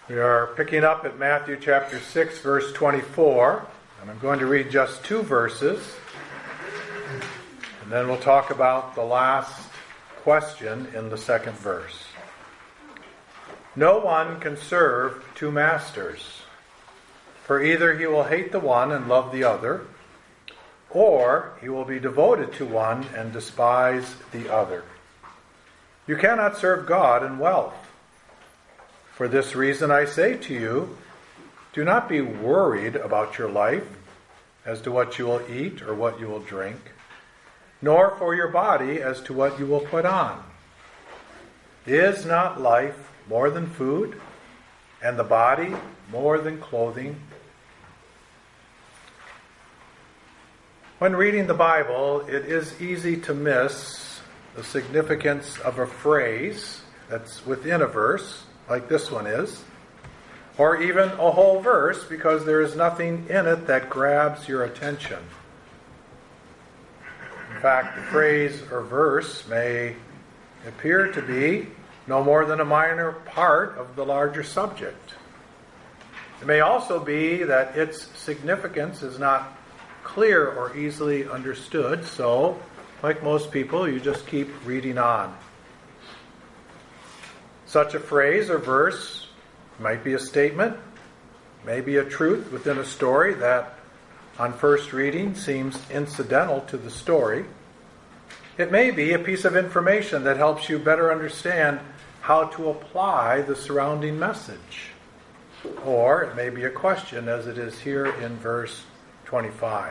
We are picking up at Matthew chapter 6, verse 24, and I'm going to read just two verses, and then we'll talk about the last question in the second verse. No one can serve two masters, for either he will hate the one and love the other, or he will be devoted to one and despise the other. You cannot serve God and wealth. For this reason I say to you, do not be worried about your life as to what you will eat or what you will drink, nor for your body as to what you will put on. Is not life more than food, and the body more than clothing? When reading the Bible, it is easy to miss the significance of a phrase that's within a verse, like this one is, or even a whole verse, because there is nothing in it that grabs your attention. In fact, the phrase or verse may appear to be no more than a minor part of the larger subject. It may also be that its significance is not clear or easily understood, so, like most people, you just keep reading on. Such a phrase or verse might be a statement, maybe a truth within a story that on first reading seems incidental to the story. It may be a piece of information that helps you better understand how to apply the surrounding message. Or it may be a question, as it is here in verse 25.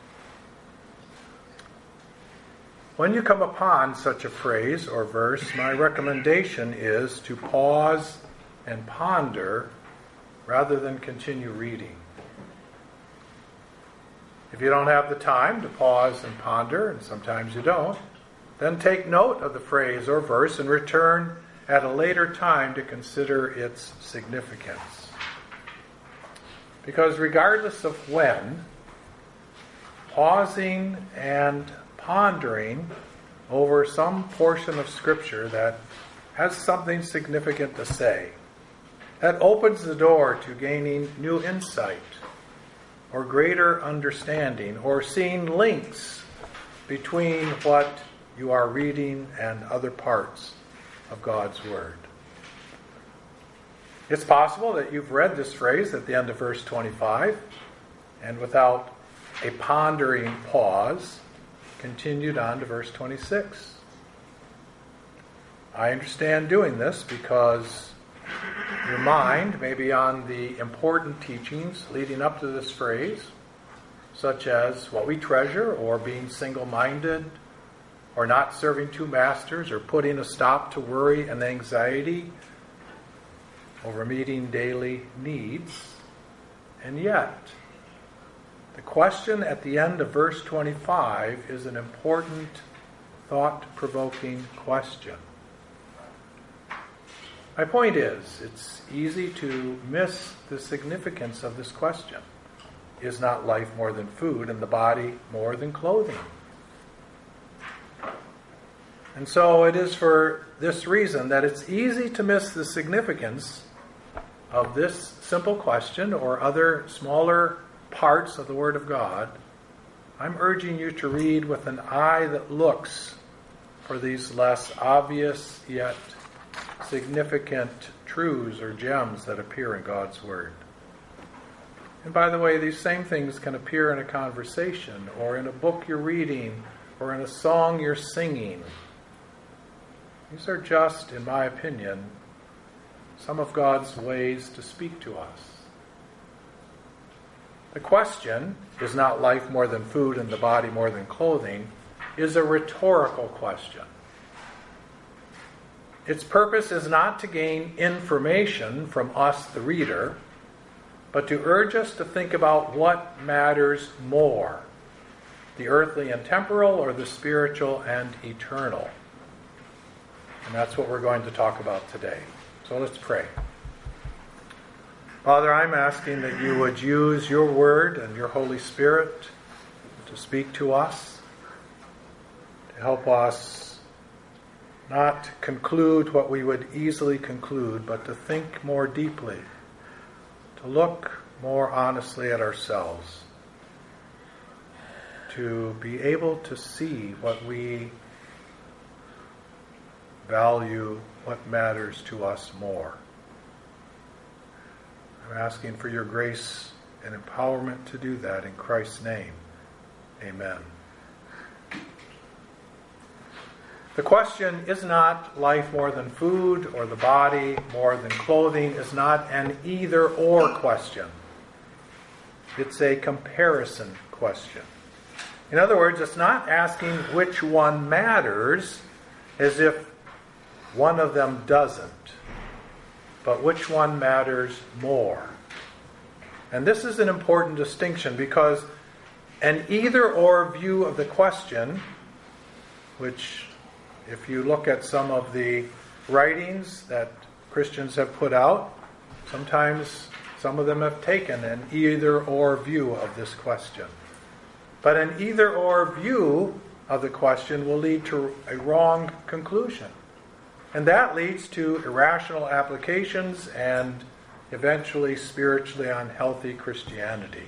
When you come upon such a phrase or verse, my recommendation is to pause and ponder rather than continue reading. If you don't have the time to pause and ponder, and sometimes you don't, then take note of the phrase or verse and return at a later time to consider its significance. Because regardless of when, pausing and pondering over some portion of Scripture that has something significant to say, that opens the door to gaining new insight or greater understanding or seeing links between what you are reading and other parts of God's Word. It's possible that you've read this phrase at the end of verse 25 and without a pondering pause continued on to verse 26. I understand doing this because your mind may be on the important teachings leading up to this phrase, such as what we treasure, or being single-minded, or not serving two masters, or putting a stop to worry and anxiety over meeting daily needs. And yet, the question at the end of verse 25 is an important, thought-provoking question. My point is, it's easy to miss the significance of this question. Is not life more than food, and the body more than clothing? And so it is for this reason that it's easy to miss the significance of this simple question or other smaller parts of the Word of God. I'm urging you to read with an eye that looks for these less obvious yet significant truths or gems that appear in God's Word. And by the way, these same things can appear in a conversation or in a book you're reading or in a song you're singing. These are just, in my opinion, some of God's ways to speak to us. The question, is not life more than food and the body more than clothing, is a rhetorical question. Its purpose is not to gain information from us, the reader, but to urge us to think about what matters more, the earthly and temporal or the spiritual and eternal. And that's what we're going to talk about today. So let's pray. Father, I'm asking that you would use your Word and your Holy Spirit to speak to us, to help us not conclude what we would easily conclude, but to think more deeply to look more honestly at ourselves, to be able to see what we value, what matters to us more. I'm asking for your grace and empowerment to do that in Christ's name. Amen. The question, is not life more than food, or the body more than clothing, is not an either-or question. It's a comparison question. In other words, it's not asking which one matters as if one of them doesn't, but which one matters more. And this is an important distinction, because an either-or view of the question, which if you look at some of the writings that Christians have put out, sometimes some of them have taken an either-or view of this question. But an either-or view of the question will lead to a wrong conclusion. And that leads to irrational applications and eventually spiritually unhealthy Christianity.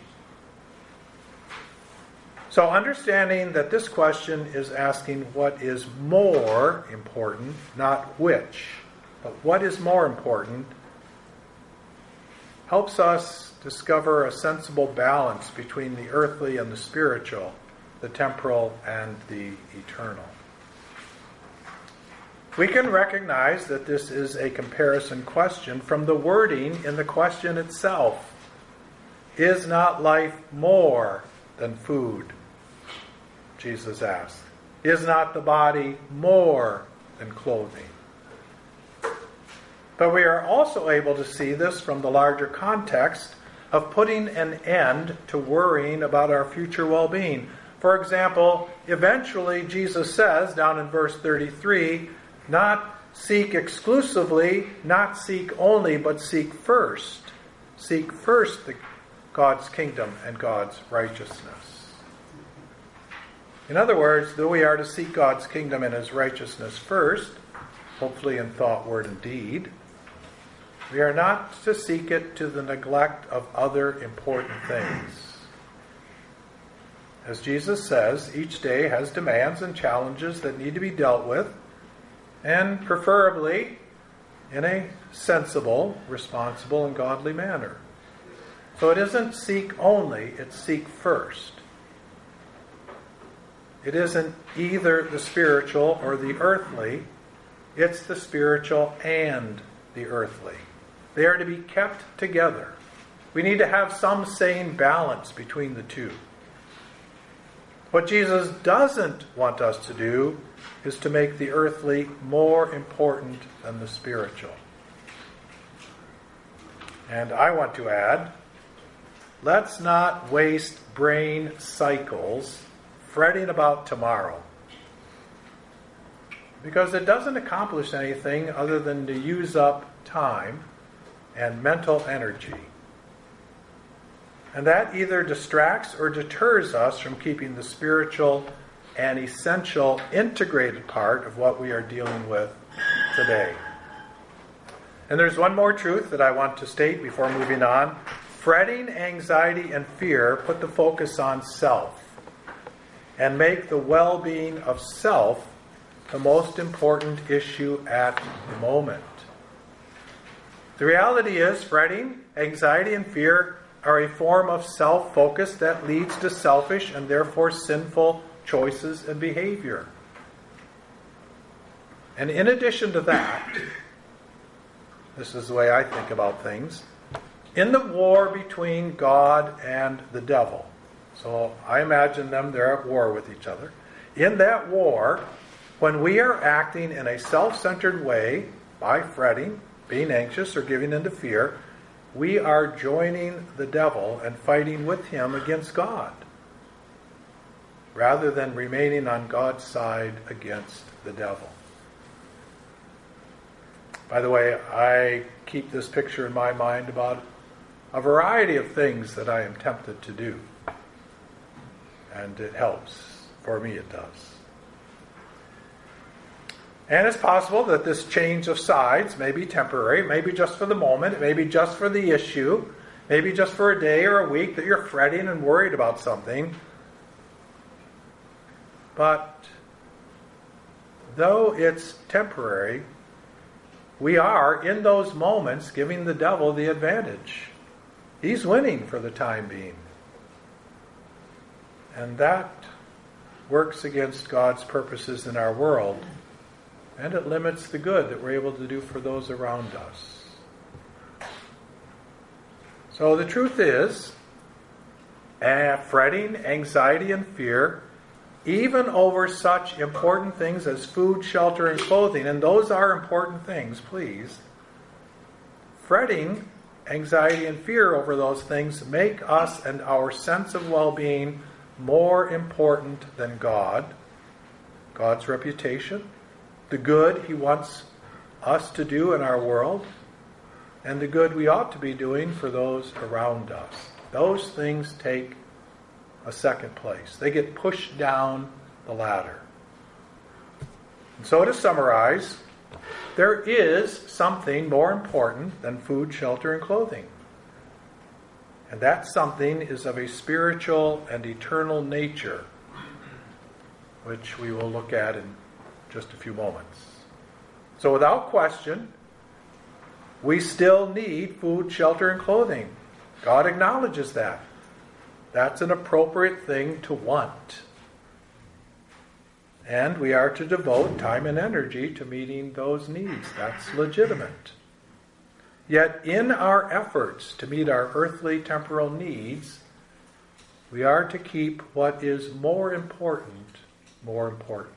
So understanding that this question is asking what is more important, not which, but what is more important, helps us discover a sensible balance between the earthly and the spiritual, the temporal and the eternal. We can recognize that this is a comparison question from the wording in the question itself. Is not life more than food? Jesus asked. Is not the body more than clothing? But we are also able to see this from the larger context of putting an end to worrying about our future well-being. For example, eventually Jesus says, down in verse 33, not seek exclusively, not seek only, but seek first. Seek first God's kingdom and God's righteousness. In other words, though we are to seek God's kingdom and His righteousness first, hopefully in thought, word, and deed, we are not to seek it to the neglect of other important things. As Jesus says, each day has demands and challenges that need to be dealt with, and preferably in a sensible, responsible, and godly manner. So it isn't seek only, it's seek first. It isn't either the spiritual or the earthly, it's the spiritual and the earthly. They are to be kept together. We need to have some sane balance between the two. What Jesus doesn't want us to do is to make the earthly more important than the spiritual. And I want to add, let's not waste brain cycles fretting about tomorrow, because it doesn't accomplish anything other than to use up time and mental energy. And that either distracts or deters us from keeping the spiritual and essential integrated part of what we are dealing with today. And there's one more truth that I want to state before moving on. Fretting, anxiety, and fear put the focus on self and make the well-being of self the most important issue at the moment. The reality is, fretting, anxiety, and fear are a form of self-focus that leads to selfish and therefore sinful choices and behavior. And in addition to that, this is the way I think about things, in the war between God and the devil, so I imagine them, they're at war with each other. In that war, when we are acting in a self-centered way, by fretting, being anxious, or giving into fear, we are joining the devil and fighting with him against God, rather than remaining on God's side against the devil. By the way, I keep this picture in my mind about a variety of things that I am tempted to do. And it helps. For me, it does. And it's possible that this change of sides may be temporary, maybe just for the moment, it may be just for the issue, maybe just for a day or a week, that you're fretting and worried about something. But though it's temporary, we are, in those moments, giving the devil the advantage. He's winning for the time being. And that works against God's purposes in our world. And it limits the good that we're able to do for those around us. So the truth is, fretting, anxiety, and fear, even over such important things as food, shelter, and clothing, and those are important things, please. Fretting, anxiety, and fear over those things make us and our sense of well-being more important than God, God's reputation, the good He wants us to do in our world, and the good we ought to be doing for those around us. Those things take a second place. They get pushed down the ladder. And so to summarize, there is something more important than food, shelter, and clothing. And that something is of a spiritual and eternal nature, which we will look at in just a few moments. So without question, we still need food, shelter, and clothing. God acknowledges that. That's an appropriate thing to want. And we are to devote time and energy to meeting those needs. That's legitimate. Yet in our efforts to meet our earthly temporal needs, we are to keep what is more important, more important.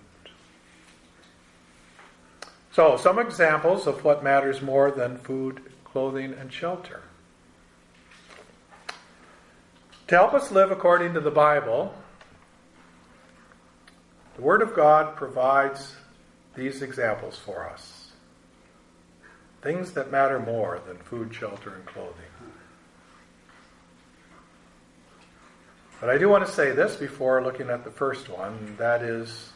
So, some examples of what matters more than food, clothing, and shelter. To help us live according to the Bible, the Word of God provides these examples for us. Things that matter more than food, shelter, and clothing. But I do want to say this before looking at the first one, that is,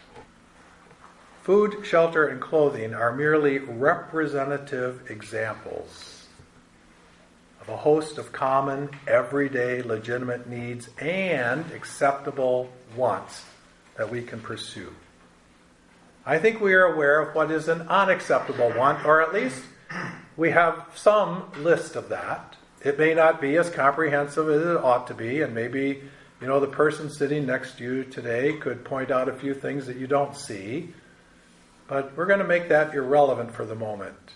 food, shelter, and clothing are merely representative examples of a host of common, everyday, legitimate needs and acceptable wants that we can pursue. I think we are aware of what is an unacceptable want, or at least we have some list of that. It may not be as comprehensive as it ought to be, and maybe, the person sitting next to you today could point out a few things that you don't see, but we're going to make that irrelevant for the moment.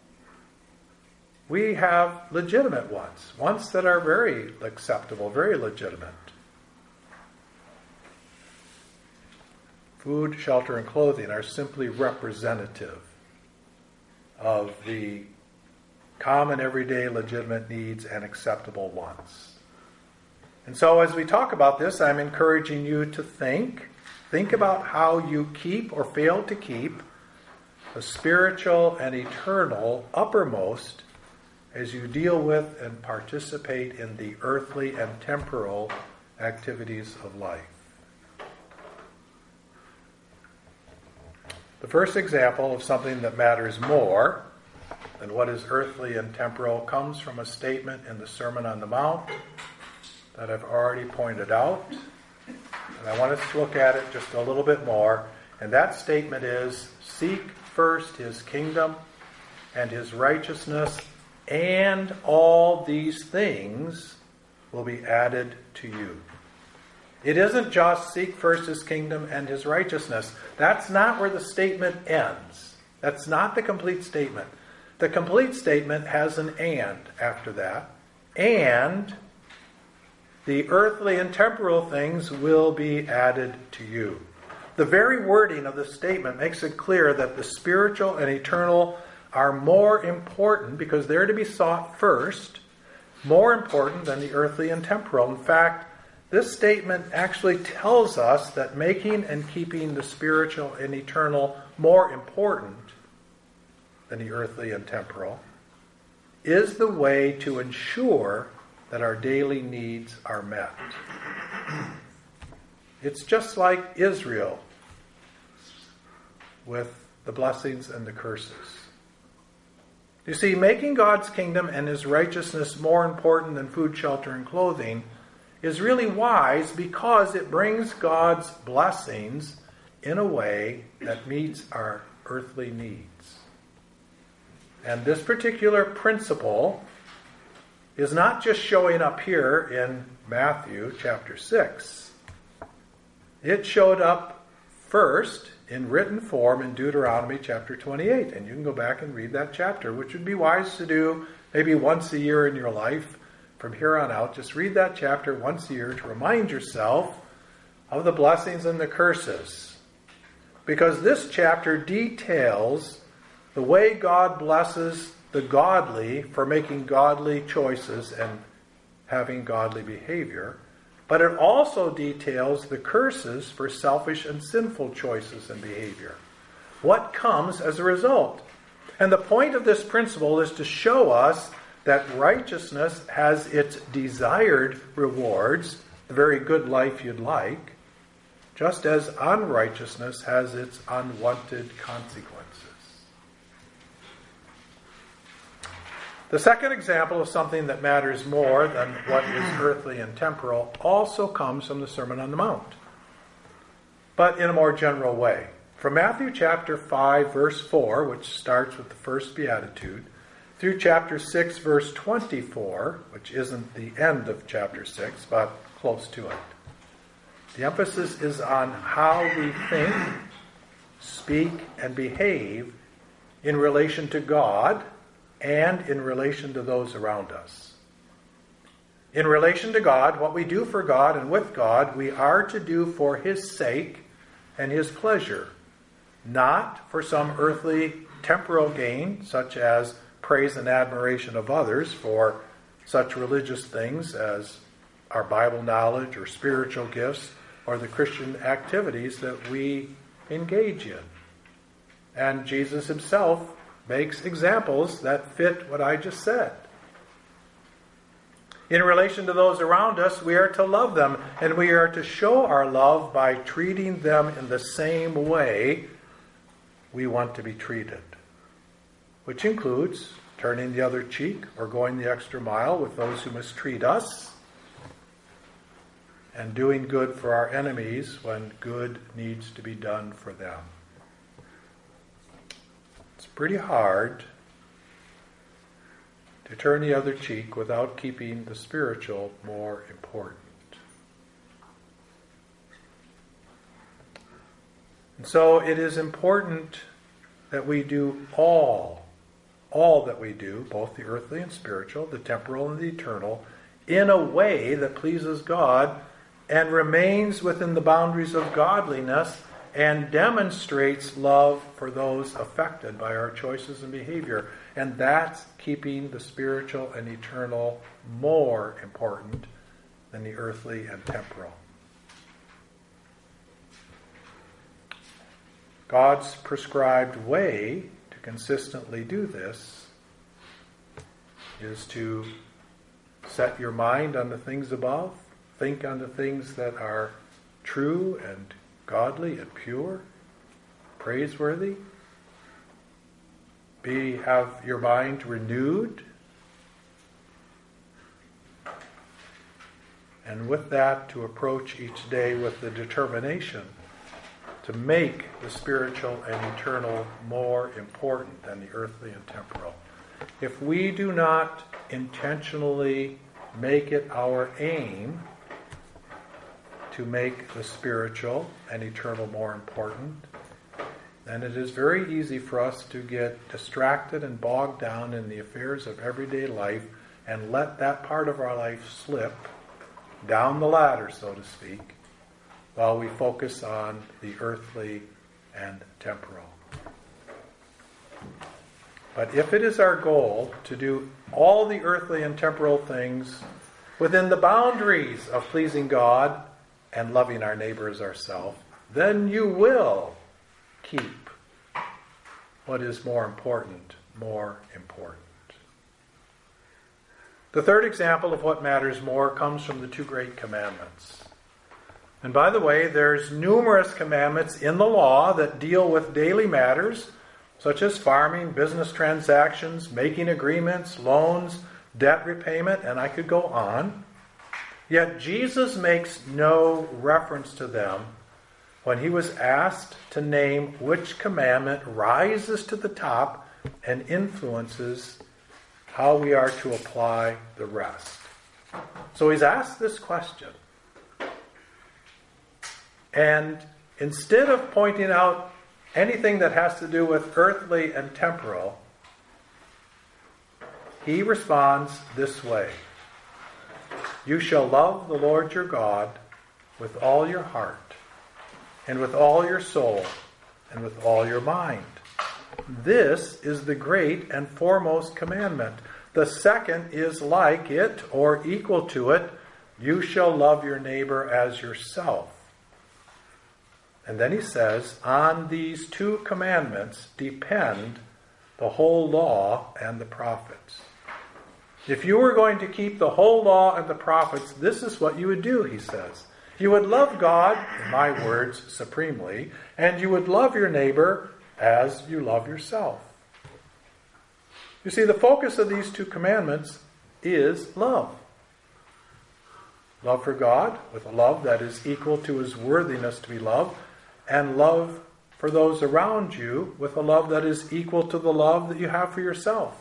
We have legitimate wants that are very acceptable, very legitimate. Food, shelter, and clothing are simply representative of the common, everyday, legitimate needs and acceptable wants. And so as we talk about this, I'm encouraging you to think about how you keep or fail to keep the spiritual and eternal uppermost as you deal with and participate in the earthly and temporal activities of life. The first example of something that matters more than what is earthly and temporal comes from a statement in the Sermon on the Mount that I've already pointed out. And I want us to look at it just a little bit more. And that statement is, "Seek first His kingdom and His righteousness, and all these things will be added to you." It isn't just seek first His kingdom and His righteousness. That's not where the statement ends. That's not the complete statement. The complete statement has an "and" after that. And the earthly and temporal things will be added to you. The very wording of the statement makes it clear that the spiritual and eternal are more important, because they're to be sought first, more important than the earthly and temporal. In fact, this statement actually tells us that making and keeping the spiritual and eternal more important than the earthly and temporal is the way to ensure that our daily needs are met. It's just like Israel with the blessings and the curses. You see, making God's kingdom and His righteousness more important than food, shelter, and clothing is really wise because it brings God's blessings in a way that meets our earthly needs. And this particular principle is not just showing up here in Matthew chapter 6. It showed up first in written form in Deuteronomy chapter 28. And you can go back and read that chapter, which would be wise to do maybe once a year in your life. From here on out, just read that chapter once a year to remind yourself of the blessings and the curses. Because this chapter details the way God blesses the godly for making godly choices and having godly behavior. But it also details the curses for selfish and sinful choices and behavior. What comes as a result? And the point of this principle is to show us that righteousness has its desired rewards, the very good life you'd like, just as unrighteousness has its unwanted consequences. The second example of something that matters more than what is earthly and temporal also comes from the Sermon on the Mount, but in a more general way. From Matthew chapter 5, verse 4, which starts with the first beatitude, through chapter 6, verse 24, which isn't the end of chapter 6, but close to it. The emphasis is on how we think, speak, and behave in relation to God and in relation to those around us. In relation to God, what we do for God and with God, we are to do for His sake and His pleasure, not for some earthly temporal gain, such as praise and admiration of others for such religious things as our Bible knowledge or spiritual gifts or the Christian activities that we engage in. And Jesus Himself makes examples that fit what I just said. In relation to those around us, we are to love them, and we are to show our love by treating them in the same way we want to be treated, which includes turning the other cheek or going the extra mile with those who mistreat us, and doing good for our enemies when good needs to be done for them. It's pretty hard to turn the other cheek without keeping the spiritual more important. And so it is important that we do all that we do, both the earthly and spiritual, the temporal and the eternal, in a way that pleases God and remains within the boundaries of godliness and demonstrates love for those affected by our choices and behavior. And that's keeping the spiritual and eternal more important than the earthly and temporal. God's prescribed way to consistently do this is to set your mind on the things above, think on the things that are true and godly and pure, praiseworthy. Have your mind renewed. And with that, to approach each day with the determination to make the spiritual and eternal more important than the earthly and temporal. If we do not intentionally make it our aim to make the spiritual and eternal more important, then it is very easy for us to get distracted and bogged down in the affairs of everyday life and let that part of our life slip down the ladder, so to speak, while we focus on the earthly and temporal. But if it is our goal to do all the earthly and temporal things within the boundaries of pleasing God and loving our neighbor as ourselves, then you will keep what is more important, more important. The third example of what matters more comes from the two great commandments. And by the way, there's numerous commandments in the law that deal with daily matters, such as farming, business transactions, making agreements, loans, debt repayment, and I could go on. Yet Jesus makes no reference to them when he was asked to name which commandment rises to the top and influences how we are to apply the rest. So he's asked this question. And instead of pointing out anything that has to do with earthly and temporal, he responds this way. You shall love the Lord your God with all your heart, and with all your soul, and with all your mind. This is the great and foremost commandment. The second is like it, or equal to it. You shall love your neighbor as yourself. And then he says, on these two commandments depend the whole law and the prophets. If you were going to keep the whole law and the prophets, this is what you would do, he says. You would love God, in my words, supremely, and you would love your neighbor as you love yourself. You see, the focus of these two commandments is love. Love for God, with a love that is equal to his worthiness to be loved, and love for those around you with a love that is equal to the love that you have for yourself.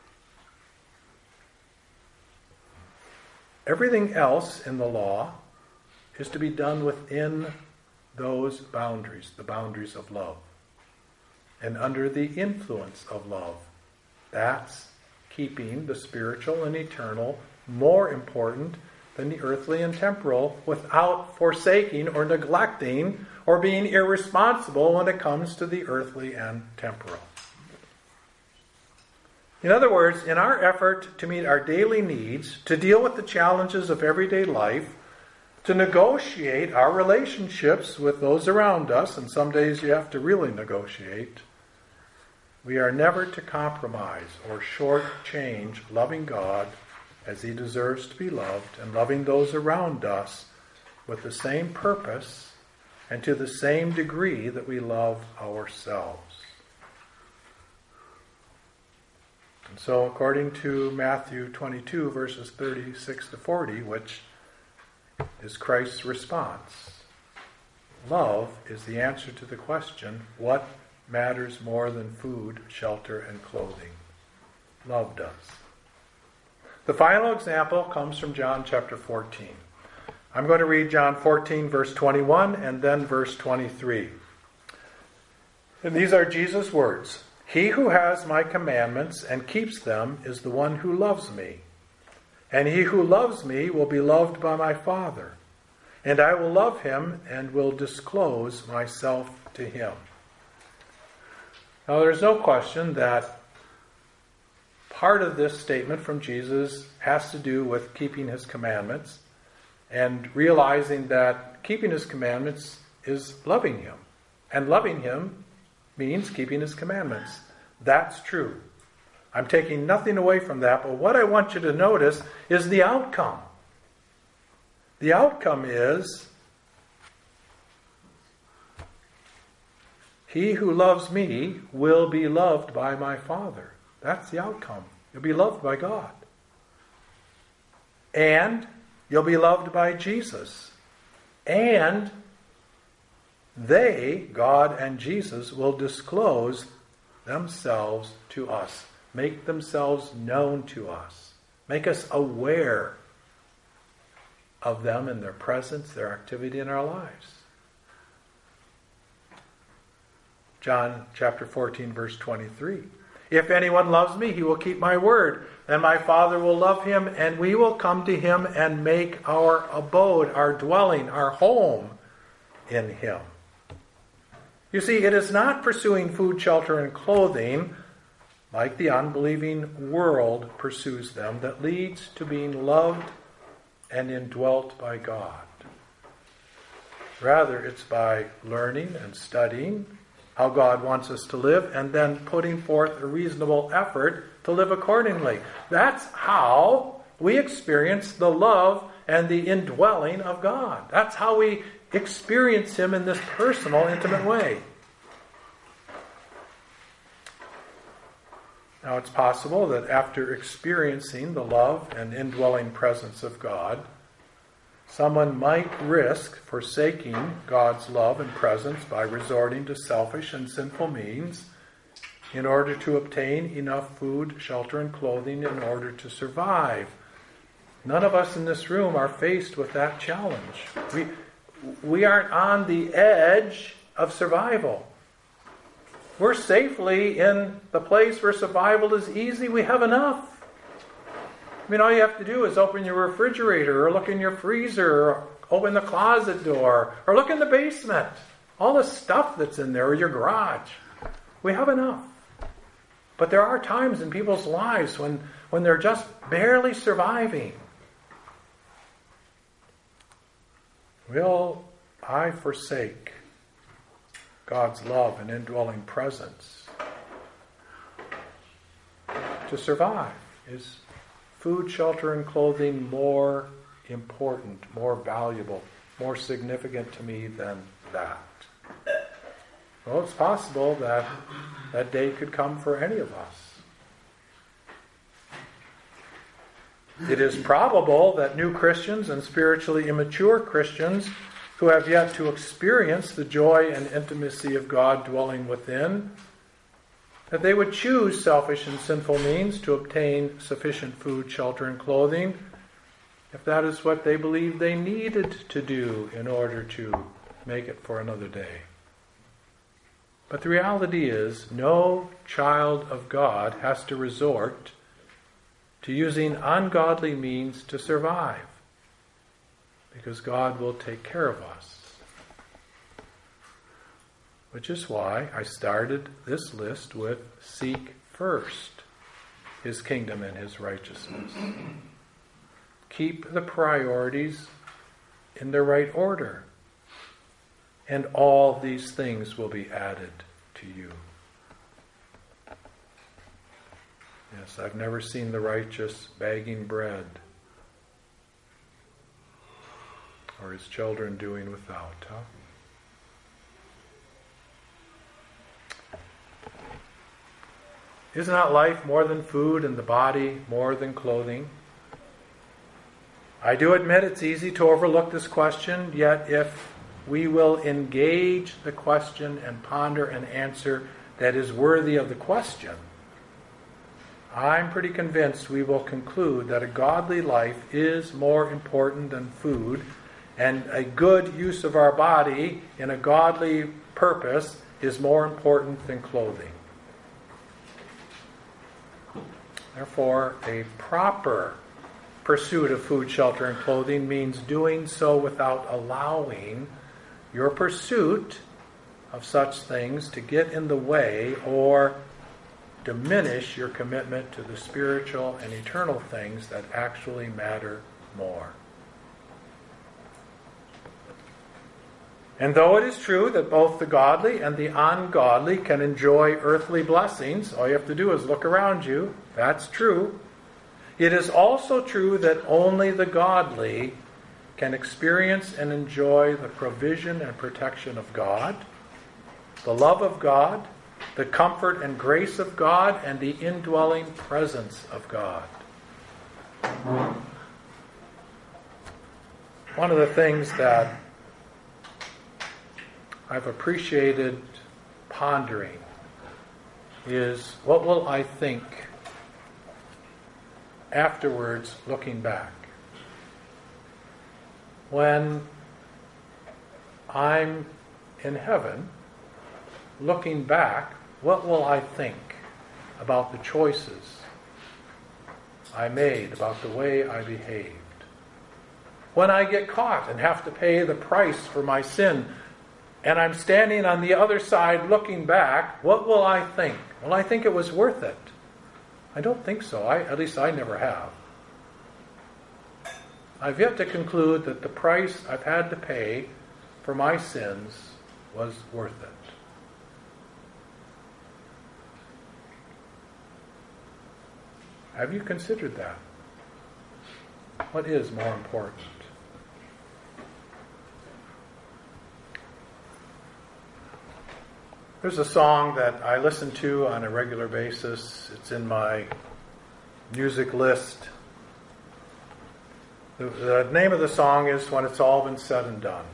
Everything else in the law is to be done within those boundaries, the boundaries of love, and under the influence of love. That's keeping the spiritual and eternal more important than the earthly and temporal, without forsaking or neglecting or being irresponsible when it comes to the earthly and temporal. In other words, in our effort to meet our daily needs, to deal with the challenges of everyday life, to negotiate our relationships with those around us, and some days you have to really negotiate, we are never to compromise or shortchange loving God as he deserves to be loved, and loving those around us with the same purpose and to the same degree that we love ourselves. And so according to Matthew 22, verses 36 to 40, which is Christ's response, love is the answer to the question, what matters more than food, shelter, and clothing? Love does. The final example comes from John chapter 14. I'm going to read John 14, verse 21, and then verse 23. And these are Jesus' words. He who has my commandments and keeps them is the one who loves me. And he who loves me will be loved by my Father. And I will love him and will disclose myself to him. Now there's no question that part of this statement from Jesus has to do with keeping his commandments and realizing that keeping his commandments is loving him. And loving him means keeping his commandments. That's true. I'm taking nothing away from that, but what I want you to notice is the outcome. The outcome is, he who loves me will be loved by my Father. That's the outcome. You'll be loved by God. And you'll be loved by Jesus. And they, God and Jesus, will disclose themselves to us. Make themselves known to us. Make us aware of them and their presence, their activity in our lives. John chapter 14, verse 23. If anyone loves me, he will keep my word, and my Father will love him, and we will come to him and make our abode, our dwelling, our home in him. You see, it is not pursuing food, shelter, and clothing, like the unbelieving world pursues them, that leads to being loved and indwelt by God. Rather, it's by learning and studying how God wants us to live, and then putting forth a reasonable effort to live accordingly. That's how we experience the love and the indwelling of God. That's how we experience him in this personal, intimate way. Now it's possible that after experiencing the love and indwelling presence of God, someone might risk forsaking God's love and presence by resorting to selfish and sinful means in order to obtain enough food, shelter, and clothing in order to survive. None of us in this room are faced with that challenge. We aren't on the edge of survival. We're safely in the place where survival is easy. We have enough. I mean, all you have to do is open your refrigerator or look in your freezer or open the closet door or look in the basement. All the stuff that's in there or your garage. We have enough. But there are times in people's lives when they're just barely surviving. Will I forsake God's love and indwelling presence to survive? Is food, shelter, and clothing more important, more valuable, more significant to me than that? Well, it's possible that that day could come for any of us. It is probable that new Christians and spiritually immature Christians who have yet to experience the joy and intimacy of God dwelling within, that they would choose selfish and sinful means to obtain sufficient food, shelter, and clothing, if that is what they believed they needed to do in order to make it for another day. But the reality is, no child of God has to resort to using ungodly means to survive, because God will take care of us. Which is why I started this list with seek first His kingdom and His righteousness. Keep the priorities in the right order, and all these things will be added to you. Yes, I've never seen the righteous begging bread, or his children doing without. Is not life more than food, and the body more than clothing? I do admit it's easy to overlook this question, yet if we will engage the question and ponder an answer that is worthy of the question, I'm pretty convinced we will conclude that a godly life is more important than food, and a good use of our body in a godly purpose is more important than clothing. Therefore, a proper pursuit of food, shelter, and clothing means doing so without allowing your pursuit of such things to get in the way or diminish your commitment to the spiritual and eternal things that actually matter more. And though it is true that both the godly and the ungodly can enjoy earthly blessings, all you have to do is look around you. That's true. It is also true that only the godly can experience and enjoy the provision and protection of God, the love of God, the comfort and grace of God, and the indwelling presence of God. One of the things that I've appreciated pondering is, what will I think afterwards, looking back? When I'm in heaven, looking back, what will I think about the choices I made, about the way I behaved? When I get caught and have to pay the price for my sin, and I'm standing on the other side looking back, what will I think? Will I think it was worth it? I don't think so. At least I never have. I've yet to conclude that the price I've had to pay for my sins was worth it. Have you considered that? What is more important? There's a song that I listen to on a regular basis. It's in my music list. The name of the song is When It's All Been Said and Done.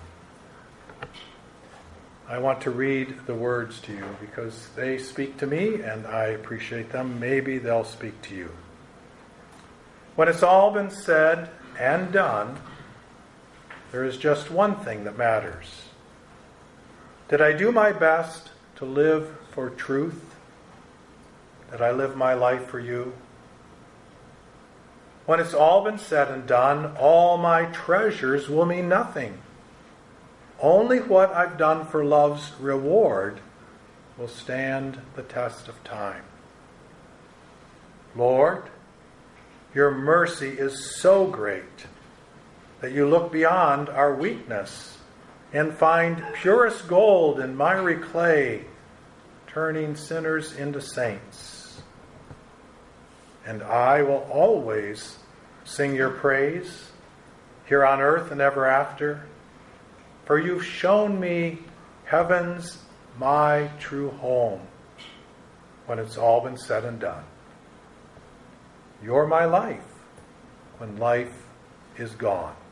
I want to read the words to you because they speak to me and I appreciate them. Maybe they'll speak to you. When it's all been said and done, there is just one thing that matters. Did I do my best to live for truth? Did I live my life for you? When it's all been said and done, all my treasures will mean nothing. Only what I've done for love's reward will stand the test of time. Lord, your mercy is so great that you look beyond our weakness and find purest gold in miry clay, turning sinners into saints. And I will always sing your praise, here on earth and ever after, for you've shown me heaven's my true home when it's all been said and done. You're my life when life is gone.